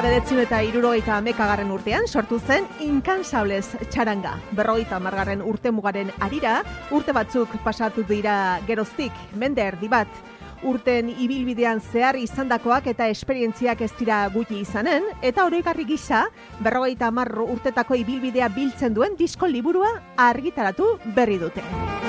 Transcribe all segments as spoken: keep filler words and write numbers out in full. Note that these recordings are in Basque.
bederatziehun eta hirurogeita hamaikagarren urtean sortu zen Inkansables txaranga. Berrogeita hamargarren urtemugaren harira, urte batzuk pasatu dira geroztik, mende erdi bat. Urten ibilbidean zehar izandakoak eta esperientziak ez dira gutxi izanen, eta oroigarri gisa, berrogeita hamar urtetako ibilbidea biltzen duen disko liburua argitaratu berri dute.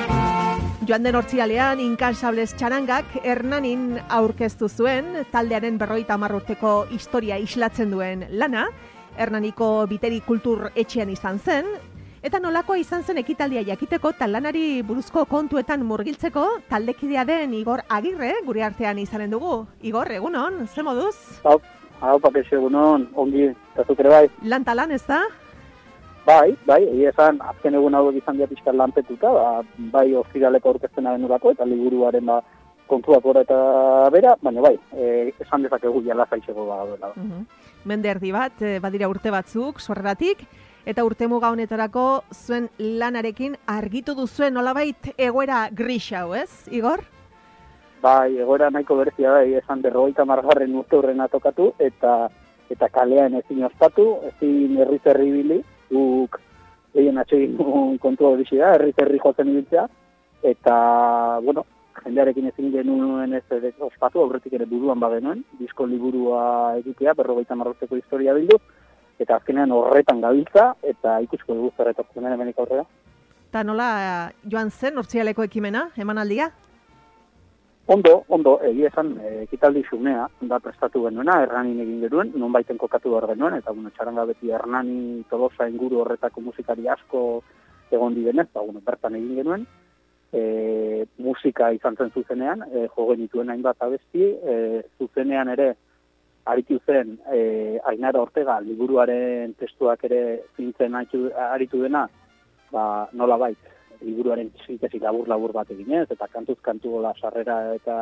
Joan den hortziralean, Inkansables txarangak Hernanin aurkeztu zuen, taldearen berrogeita hamar urteko historia islatzen duen lana, Hernaniko Biteri Kultur etxean izan zen, eta nolakoa izan zen ekitaldia jakiteko eta lanari buruzko kontuetan murgiltzeko taldekidea den Igor Agirre gure artean izanen dugu. Igor, egunon, ze moduz? Hau, hau papese egunon, ongi, eta zukere bai. Lan talan ez da? Bai, bai, egia esan, azken egun hauek izan dira pixkat lanpetuta, ba, bai ostiraleko aurkezpena denurako eta liburuaren ba, kontuak gora eta bera, baina bai, e, esan dezakegu jala zaitxeko ba, duela. Uh-huh. Mende erdi bat, e, badira urte batzuk, sorreratik, eta urtemuga honetarako zuen lanarekin argitu duzuen nolabait egoera gris hau, ez, Igor? Bai, egoera nahiko berezia da, esan berrogeita hamargarren urte hurrena tokatu, eta eta kalean ezin ospatu, ezin herriz herri bili, guk lehien atxegin kontua hori da, herriz herri jotzen ibiltzea, eta, bueno, jendearekin ezin genuen ez ere ospatu, aurretik ere buruan bagenuen, disko liburua egitea, berrogeita hamar urteko historia bildu, eta azkenean horretan gabiltza, eta ikusko dugu zerretak zenen hemenik aurrera. Eta nola joan zen hortzialeko ekimena, emanaldia? Ondo, ondo, egia esan, ekitaldi xumea, da prestatu genuena, Hernanin egin genuen, non baiten kokatu behar genuen, eta bueno, txaranga beti Hernani, Tolosa inguru horretako musikari asko egon direnez, eta bueno, bertan egin genuen, e, musika izan zen zuzenean, e, jo genituen hainbat abesti, e, zuzenean ere, aritu zen, e, Ainara Ortega, liburuaren testuak ere zintzen aritu dena, ba, nola bait, liburuaren sintesi labur-labur bat eginez, eta kantuz kantu gola sarrera eta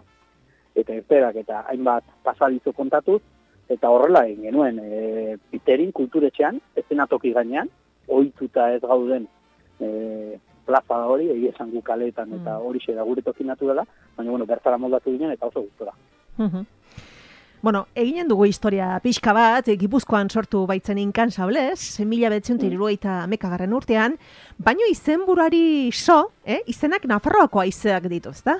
eta erperak eta hainbat pasadizo kontatuz, eta horrela egin genuen, e, Biterin kulturetxean, eszenatoki gainean, ohituta ez gauden e, plaza hori, egia esan gu kaleetan, eta hori da gure tokinatu dela, baina bueno, bertara moldatu ginen, eta oso gustora. Uh-huh. Bueno, eginen dugu historia pixka bat, Gipuzkoan sortu baitzen Inkansables, mila bederatziehun eta hirurogeita hamaikagarren urtean, baino izenburuari so, eh? Izenak Nafarroako haizeak ditu, ezta?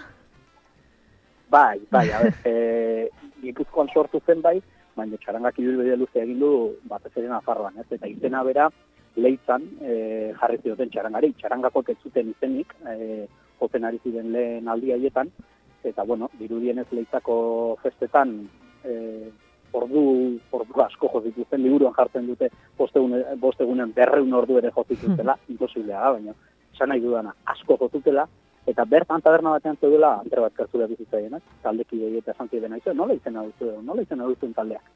Bai, bai, a ber, e, Gipuzkoan sortu zen bai, baina txarangak ibilbide luze egin du batez ere Nafarroan, ez? Eta izena bera Leitzan e, jarri zioten txarangari, txarangakoak ez zuten izenik, e, jotzen ari ziren lehen aldi haietan, eta bueno, dirudienez Leitzako festetan, Eh, ordu, ordu asko jozituzten, liburuan jartzen dute bost egunen berreun ordu ere jozituztela, imposiblea da, baina esan nahi dudana, asko jozutela, eta bertan taberna batean zeudela, antre bat kartzulea bizitzaienak, taldeki eta esan ziren aizu, nola izena duzu, nola izena duzuen taldeak.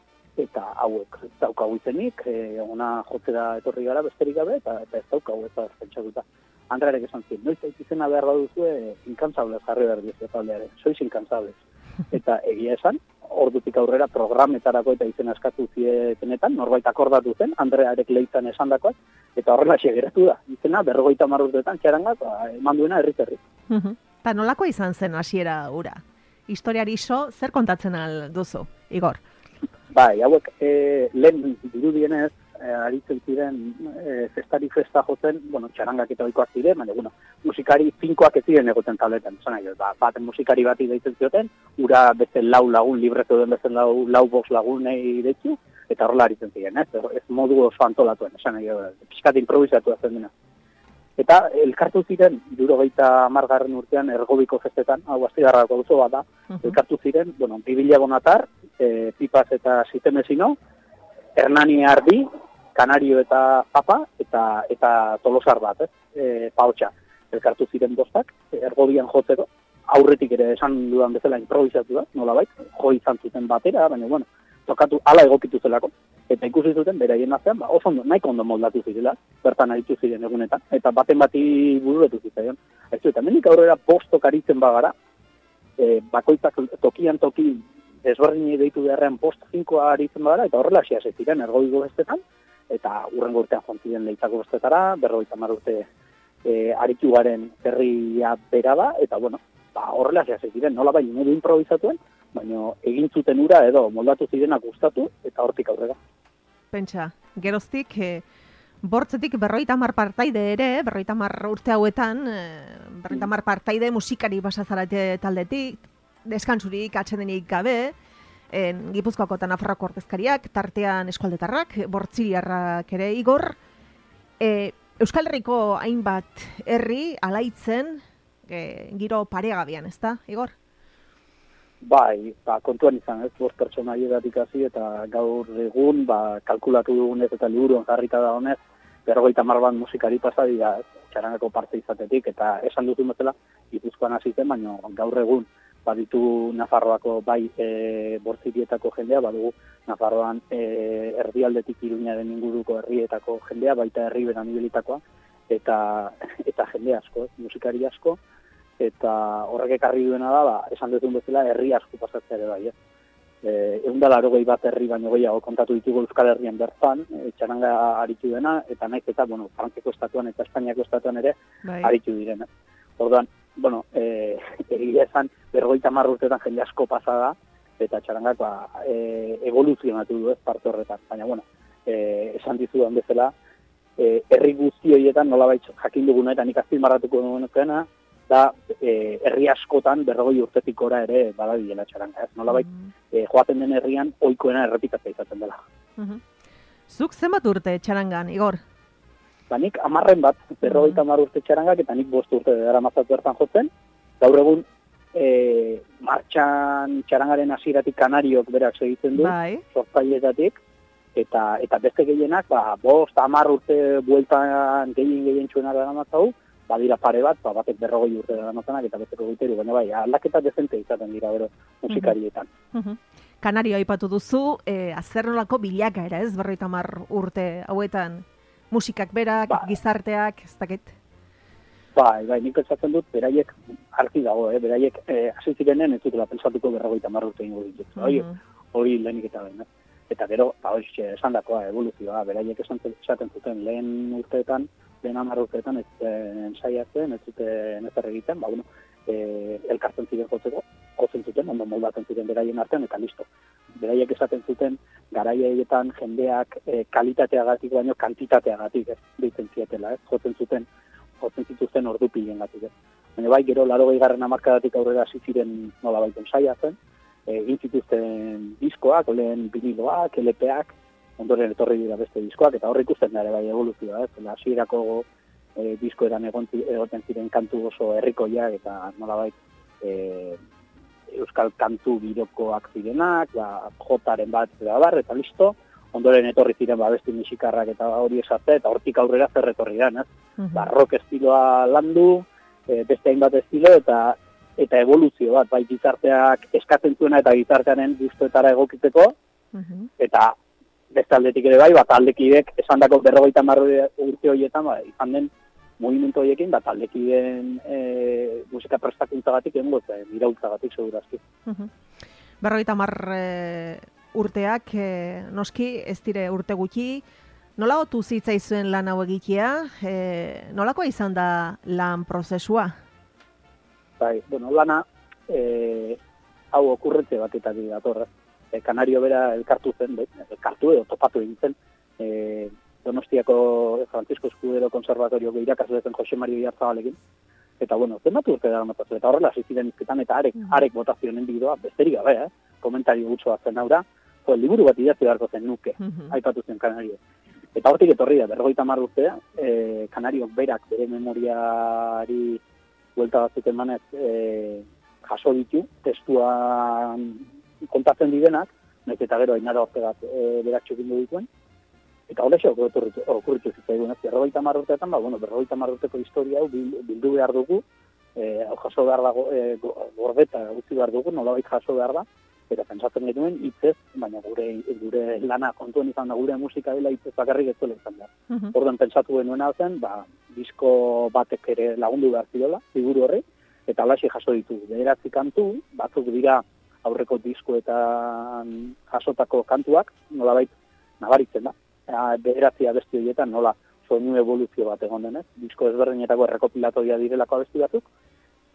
Eta hauek daukagu izenik, e, ona jotzera etorri gara besterik gabe, eta, eta ez daukagu eta pentsatuta. Andrearek esan ziren, noiz izena behar baduzue, Inkansables jarri behar duzu taldeare, sois Inkansables. Eta egia esan, ordutik aurrera programetarako eta izena eskatu zietenetan, norbait akordatu zen, Andrearek Leitzan esandakoak, eta horrela geratu da. Izena, berrogeita hamar urteetan, txarangak, eman duena herriz herri. Eta nolako izan zen hasiera ura? Historiari so, zer kontatzen al duzu, Igor? Bai, hauek, e, lehen dirudienez, e, aritzen ziren e, festari festa jotzen, bueno, txarangak eta oikoak ziren, baina, bueno, musikari finkoak ez ziren egoten taldetan, zena, ba, baten musikari bati deitzen zioten, ura beste lau lagun, libre zeuden beste lau, lau box lagunei deitzu, eta horrela aritzen ziren, ez, ez modu oso antolatuen, esan, pixkat improvisatu zen dena. Eta elkartu ziren, hirurogeita hamargarren urtean ergobiko festetan, hau astigarrako duzu bat da, uh-huh. elkartu ziren, bueno, Bibila Bonatar, e, Pipaz eta Sitemezino, Hernani Ardi, Kanario eta Papa, eta eta Tolosar bat, ez, e, Paotxa. Elkartu ziren bostak, ergobian jotzeko, aurretik ere esan dudan bezala improvisatu da, nolabait, jo izan zuten batera, baina, bueno, tokatu ala egokitu zelako, eta ikusi zuten, beraien atzean, ba, oso ondo, nahiko ondo moldatu zirela, bertan aritu ziren egunetan, eta baten bati buruetu zitzaion. Ez eta menik aurrera postok aritzen bagara, e, bakoitzak tokian toki desberdin deitu beharrean post finkoa aritzen bagara, eta horrela hasi hasi ziren ergobiko bestetan, eta urrengo urtean jontziren Leitzako bestetara, berrogeita hamar urte e, aritu garen herria bera da, eta bueno, ba, horrela hasi hasi ziren, nola bai, modu improvisatuen, baina egin zuten ura edo moldatu zirenak gustatu eta hortik aurrera. Pentsa, geroztik, e, bortzetik berroita mar partaide ere, berroita mar urte hauetan, e, berroita mar partaide musikari basazarate taldetik, deskantzurik, atsedenik gabe, en, Gipuzkoako eta Nafarroako ordezkariak, tartean eskualdetarrak, bortziliarrak ere Igor, e, Euskal Herriko hainbat herri alaitzen e, giro paregabian, ezta, Igor? Bai, ba, kontuan izan, ez, bost pertsona haietatik hasi eta gaur egun, ba, kalkulatu dugunez eta liburuan jarrita da honez, berrogeita hamar bat musikari pasa dira, ez, txarangako parte izatetik, eta esan duzu bezala, Gipuzkoan hasi zen, baina gaur egun baditu Nafarroako bai e, bortzirietako jendea, badugu Nafarroan e, erdialdetik Iruñaren inguruko herrietako jendea, baita herri beran ibilitakoa, eta, eta jende asko, ez, musikari asko, eta horrek ekarri duena da, ba, esan duzun bezala, herri asko pasatzea ere bai, ez. Eh, ehun eta laurogei bat herri baino gehiago kontatu ditugu Euskal Herrian bertan, e, txaranga aritu dena, eta naiz eta, bueno, Frantzeko estatuan eta Espainiako estatuan ere bai. Aritu direna. Orduan, bueno, eh, egia esan, berrogeita hamar urtetan jende asko pasa da, eta txarangak ba, e, evoluzionatu du ez parte horretan. Baina, bueno, e, esan dizudan bezala, e, herri guzti horietan nolabait jakin duguna eta nik azpimarratuko duena, da e, herri askotan berrogei urtetik gora ere badabilela txaranga, ez? Nolabait, mm. e, joaten den herrian ohikoena errepikatzea izaten dela. Mm-hmm. Zuk zenbat urte txarangan, Igor? Ba, nik amarren bat, berrogeita hamar urte txarangak, eta nik bost urte dara mazatu bertan jotzen. Gaur egun, e, martxan txarangaren hasieratik Kanariok berak segitzen du, bai. Sortzaileetatik, eta, eta beste gehienak, ba, bost, hamar urte bueltan gehien gehien txuena dara mazatu, badira pare bat, ba, batek berrogei urte dara mazanak, eta besteko goiteru, baina bai, aldaketa dezente izaten dira, bero, musikarietan. Uh-huh. Kanario aipatu duzu, eh, azernolako bilakaera, ez, berrogeita hamar urte hauetan, musikak berak, ba. Gizarteak, ez dakit? Bai, bai, nik pentsatzen dut, beraiek argi dago, eh? beraiek eh, hasi zirenen ez dutela pentsatuko berrogeita hamar urte ingo ditut. Hori, uh-huh. hori lehenik eta behin, eh? Eta gero, ba, hori esan dakoa, evoluzioa, beraiek esaten zuten lehen urteetan, lehen hamar urteetan ez zuten saiatzen, ez zuten ezer egiten, ba, bueno, e, elkartzen ziren jotzeko, jotzen zuten, ondo moldatzen ziren beraien artean, eta listo. Beraiek esaten zuten, garaietan jendeak e, kalitateagatik baino kantitateagatik, ez, deitzen zietela, ez, jotzen zuten, jotzen zituzten ordu pilengatik, ez. Baina bai, gero, larogei garren hamarkadatik aurrera hasi ziren nola baiten saiatzen, egin zituzten diskoak, lehen viniloak, L P-ak, ondoren etorri dira beste diskoak, eta horre ikusten da ere bai evoluzioa, ez? Hasierako e, diskoetan egoten ziren kantu oso herrikoiak eta nolabait e, euskal kantu girokoak zirenak, ba, jotaren bat da bar, eta listo, ondoren etorri ziren ba, beste musikarrak eta hori esate, eta hortik aurrera zer etorri da, ez? Uh-huh. Ba, rock estiloa landu, e, beste hainbat estilo, eta eta evoluzio bat, bai gizarteak eskatzen zuena eta gizartearen gustuetara egokitzeko, uh-huh. eta beste aldetik ere bai, bat aldekidek esan dako berrogeita hamar urte horietan, ba, izan den movimentu horiekin, bat aldekideen e, musika prestakuntzagatik egin gotzen, irautzagatik segurazki. Uh-huh. Berrogeita hamar e, urteak, e, noski, ez dire urte gutxi, nola otu zitzaizuen lan hau egitea, e, nolakoa izan da lan prozesua? Bai, bueno, lana, e, hau okurretze batetatik datorra. E, Kanario bera elkartu zen, be, elkartu edo topatu egin zen, e, Donostiako Francisco Escudero Konservatorio irakasle zen Jose Mario Iarzabalekin, eta bueno, zenbatu urte dara notatu, eta horrela ziren izketan, eta arek, arek botazioen enbidoa, besterik gabe, eh? Komentario gutxoa zen aura, jo, liburu bat idatzi beharko zen nuke, uh-huh. aipatu zen Kanario. Eta hortik etorri da, berrogeita hamar urtea, e, Kanariok berak bere memoriari buelta batzuk emanez e, jaso ditu, testuan kontatzen direnak, nahiz eta gero ainara orte bat e, berak txukindu dituen, eta hori xe okurritu zitzaigun, ez, berrogeita hamar urteetan, ba, bueno, berrogeita hamar urteko historia hau bildu behar dugu, e, jaso behar dago, e, gordeta utzi behar dugu, nolabait jaso behar da, eta pentsatzen genuen hitzez, baina gure gure lana kontuan izan da gure musika dela hitzez bakarrik ez duela izan da. Uh-huh. Orduan pentsatu genuena zen, ba, disko batek ere lagundu behar ziola, figuru horri, eta halaxe jaso ditu. Bederatzi kantu, batzuk dira aurreko diskoetan jasotako kantuak, nolabait nabaritzen da. Bederatzi abesti horietan nola soinu evoluzio bat egon denez, disko ezberdinetako errekopilatoria direlako abesti batzuk,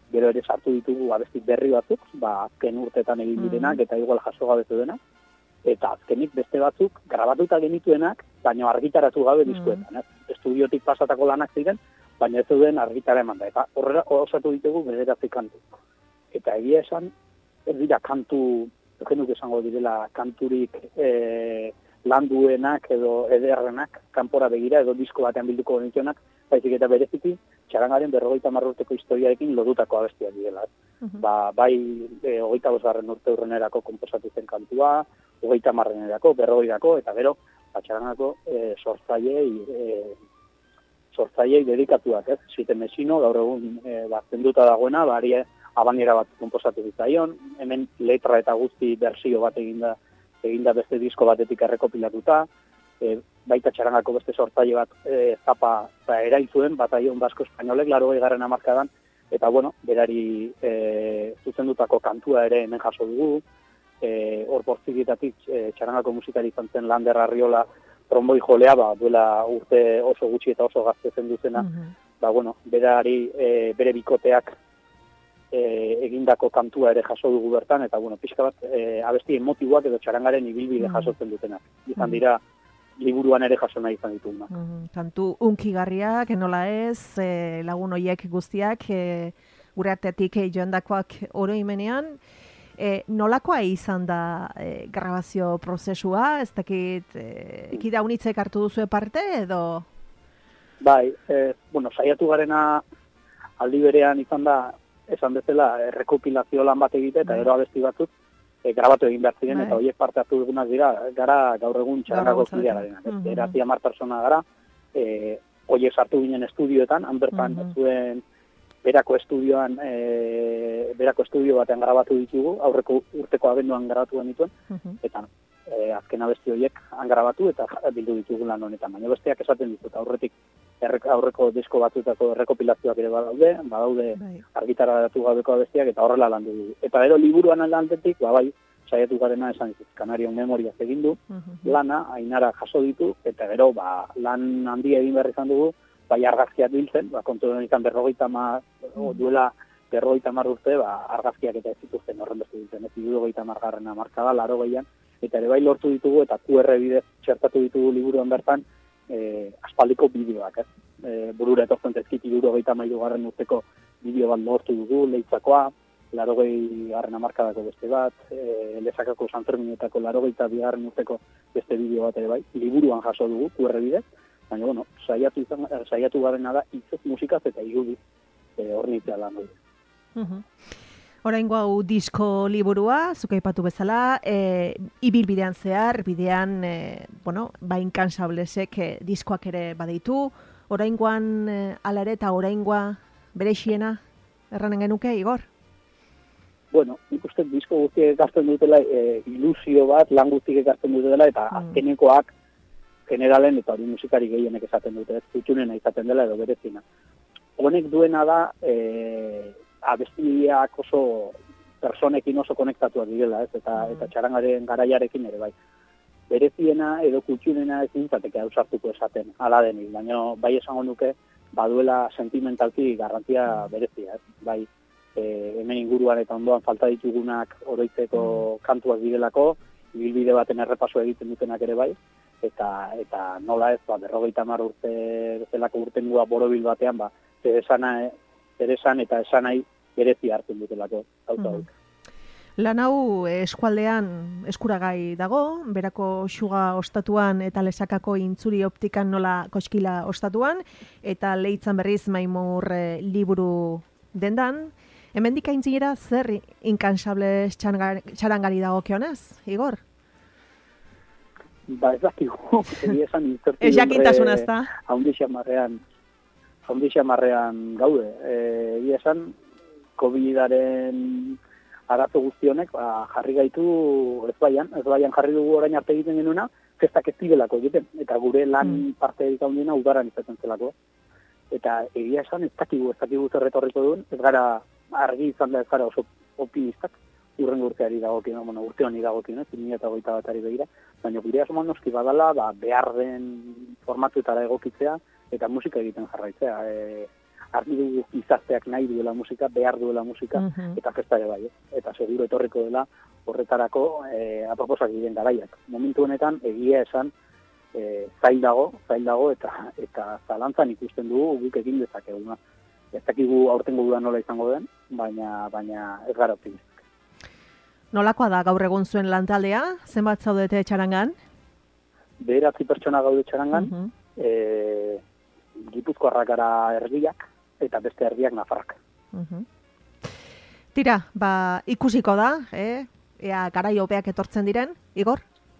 gero ere sartu ditugu abesti berri batzuk, ba, azken urteetan egin direnak, eta igual jaso gabetu denak, eta azkenik beste batzuk grabatuta genituenak, baina argitaratu gabe diskoetan. Ez? Estudiotik pasatako lanak ziren, baina ez zeuden argitara eman da. Eta horrela osatu ditugu bederatzi kantu. Eta egia esan, ez dira kantu, genuk esango direla kanturik e, landuenak edo ederrenak, kanpora begira edo disko batean bilduko genituenak, baizik eta bereziki, txarangaren berrogeita hamar urteko historiarekin lodutako abestiak direla. Uh-huh. Ba, bai, e, hogeita bosgarren urte urrenerako konposatu zen kantua, hogeita hamarrenerako, berrogeirako, eta gero, ba, txarangako e, sortzaiei, e, sortzaiei dedikatuak, ez? Zite mesino, gaur egun e, bat zenduta dagoena, bari abaniera bat konposatu ditzaion, hemen letra eta guzti bersio bat eginda, eginda beste disko batetik errekopilatuta, e, baita txarangako beste sortzaile bat e, zapa ba, erail zuen, bataion basko espainolek, larogei garren hamarkadan, eta bueno, berari e, zuzendutako kantua ere hemen jaso dugu, e, hor portzikitatik e, txarangako musikari izan zen Lander Arriola tromboi jolea, ba, duela urte oso gutxi eta oso gazte zen duzena, uh-huh. ba, bueno, berari e, bere bikoteak e, egindako kantua ere jaso dugu bertan, eta bueno, pixka bat e, abesti emotiboak edo txarangaren ibilbide uh-huh. jasotzen dutenak. Izan dira, liburuan ere jaso nahi izan dituguna. Mm, kantu unkigarriak, enola ez, e, lagun hoiek guztiak, e, gure artetik e, joandakoak oroimenean, e, nolakoa izan da e, grabazio prozesua, ez dakit, e, ekida unitzek hartu duzu parte edo? Bai, e, bueno, saiatu garena aldi berean izan da, esan bezala, rekopilazio lan bat egite, eta gero abesti batzuk, E, grabatu egin behar ziren, eta horiek parte hartu dugunak dira, gara gaur egun txarangako zidea garenak. Uh-huh. Erazia mar persona gara, e, horiek sartu ginen estudioetan, han bertan uh-huh. zuen berako estudioan, e, berako estudio batean grabatu ditugu, aurreko urteko abenduan grabatu genituen, uh-huh. eta e, azken abesti horiek han grabatu eta bildu ditugu lan honetan. Baina besteak esaten ditut, aurretik aurreko disko batzuetako errekopilazioak ere badaude, badaude bai. Argitaratu gabeko abestiak eta horrela landu dugu. Eta gero liburuan aldantetik, ba bai, saiatu garena esan ditut, Kanarion Memoriaz egin du, uh-huh. lana, Ainara jaso ditu, eta gero ba, lan handia egin behar izan dugu, bai argazkiak biltzen, ba, kontu denetan berrogeita mar, uh-huh. duela berrogeita mar urte, ba, argazkiak eta ez zituzten horren beste ditzen, ez hirurogeita hamargarrena markada, laro gehian, eta ere bai lortu ditugu, eta Q R bidez txertatu ditugu liburuan bertan, E, aspaldiko bideoak, ez? E, burura etortzen tezkit hirurogeita hamairu garren urteko bideo bat lortu dugu, leitzakoa, larogei garren hamarkadako beste bat, e, lezakako Sanferminetako larogeita bigarren urteko beste bideo bat ere bai, liburuan jaso dugu, Q R bidez, baina, bueno, saiatu, izan, saiatu garena da, hitzez musikaz eta irudi e, hornitzea lan dugu. Uh-huh. Oraingo hau disko liburua, zuk aipatu bezala, e, ibilbidean zehar, bidean, e, bueno, ba inkansablesek e, diskoak ere badeitu, oraingoan e, ala ere eta oraingoa bereixiena erranen genuke, Igor? Bueno, nik uste disko guztiek ekartzen dutela, e, ilusio bat, lan guztiek ekartzen dutela, eta mm. azkenekoak generalen, eta hori musikari gehienek esaten dute, ez kutxunena izaten dela edo berezina. Honek duena da, e, abestiak oso personekin oso konektatuak direla, ez? Eta, mm. eta txarangaren garaiarekin ere bai. Bereziena edo kutxunena ez nintzateke ausartuko esaten, ala denik, baina bai esango nuke baduela sentimentalki garrantzia berezia, ez? Bai, e, hemen inguruan eta ondoan falta ditugunak oroitzeko mm. kantuak direlako, ibilbide baten errepaso egiten dutenak ere bai, eta eta nola ez, ba, berrogeita hamar urte bezalako urtengua borobil batean, ba, zer esana, zer esan eta esanai berezi hartzen dutelako, gauza hori. Lan hau eskualdean eskuragai dago, berako Xuga ostatuan eta Lesakako Intzuri optikan nola koskila ostatuan, eta Leitzan berriz Maimur e, liburu dendan. Hemendik aintzinera zer inkansables txarangari dago kionez, Igor? Ba ez dakigu, egia esan intzertu ez jakintasun azta. Haundi xamarrean, haundi xamarrean gaude. Egia esan, COVIDaren arazo guztionek, ba, jarri gaitu ez baian, ez baian jarri dugu orain arte egiten genuena, festak ez direlako egiten, eta gure lan mm. parte edik handiena udaran izaten zelako. Eta egia esan ez dakigu, ez dakigu zerretorriko duen, ez gara argi izan da ez gara oso optimistak, urrengo urteari dagokien, bueno, urte honi dagokien, ez, bi mila hogeita batari begira, baina gure asmoan noski badala, ba, behar den formatuetara egokitzea, eta musika egiten jarraitzea. E, argi dugu gizarteak nahi duela musika, behar duela musika, Mhm. eta festa ere bai, eh? Eta seguro etorriko dela horretarako e, aproposak diren garaiak. Momentu honetan, egia esan, e, zail dago, zail dago, eta eta zalantzan ikusten dugu guk egin dezakeguna. Ez dakigu aurtengo uda nola izango den, baina baina ez gara optimistak. Nolakoa da gaur egun zuen lantaldea? Zenbat zaudete Txarangan? Bederatzi pertsona gaude Txarangan, Mhm. e, Gipuzkoarrak gara erdiak, eta beste erdiak nafarrak. Mhm. Tira, ba, ikusiko da, eh? Ea garai hobeak etortzen diren, Igor?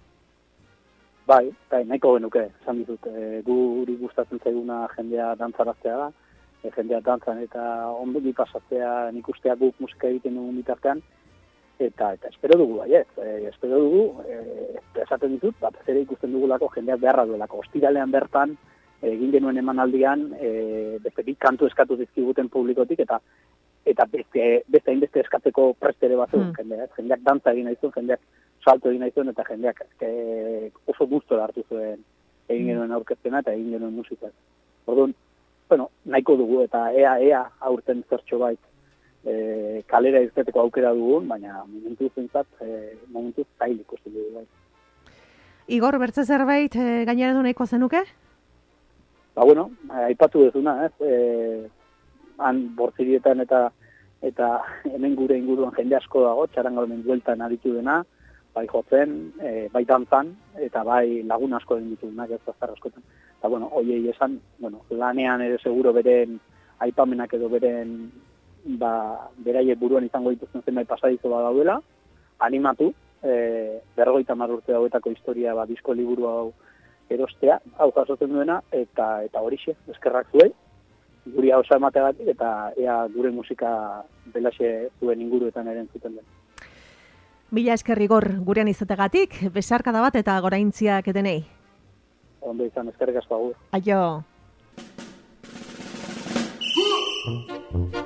Bai, bai, nahiko genuke, esan ditut, e, guri gustatzen zaiguna jendea dantzaraztea da, e, jendea dantzan eta ondogi pasatzea nik ustea guk musika egiten dugun bitartean, eta eta espero dugu, bai, ez, e, espero dugu, e, esaten ditut, bat ez ere ikusten dugulako jendeak beharra duelako, ostiralean bertan, egin genuen emanaldian, e, beste bi kantu eskatu dizkiguten publikotik, eta eta beste, beste hainbeste eskatzeko prestere bat zuen Hmm. jendeak, jendeak dantza egin nahi zuen, jendeak salto egin nahi zuen, eta jendeak e, oso gustora hartu zuen egin genuen aurkezpena eta egin genuen musika. Orduan, bueno, nahiko dugu, eta ea, ea aurten zertxo bait e, kalera izateko aukera dugun, baina momentu zentzat, e, momentu zail ikusten dugu. Bai. Igor, bertze zerbait e, gainera nahiko zenuke? Ba, bueno, aipatu dezuna, ez? E, han bortzirietan eta eta hemen gure inguruan jende asko dago, Txaranga honen bueltan aditu dena, bai jotzen, e, bai dantzan, eta bai lagun asko den ditugunak ez azar askotan. Eta, bueno, hoiei esan, bueno, lanean ere seguro beren aipamenak edo beren, ba, beraiek buruan izango dituzten zenbait pasadizo bat daudela, animatu, e, berrogeita hamar urte hauetako historia, ba, disko liburu hau erostea, hau jasotzen duena, eta eta horixe, eskerrak zuei, guri hau emateagatik, eta ea gure musika belaxe zuen inguruetan ere entzuten den. Mila esker Igor gurean izategatik, besarkada bat eta goraintziak edenei. Ondo izan, eskerrik asko agur. Aio!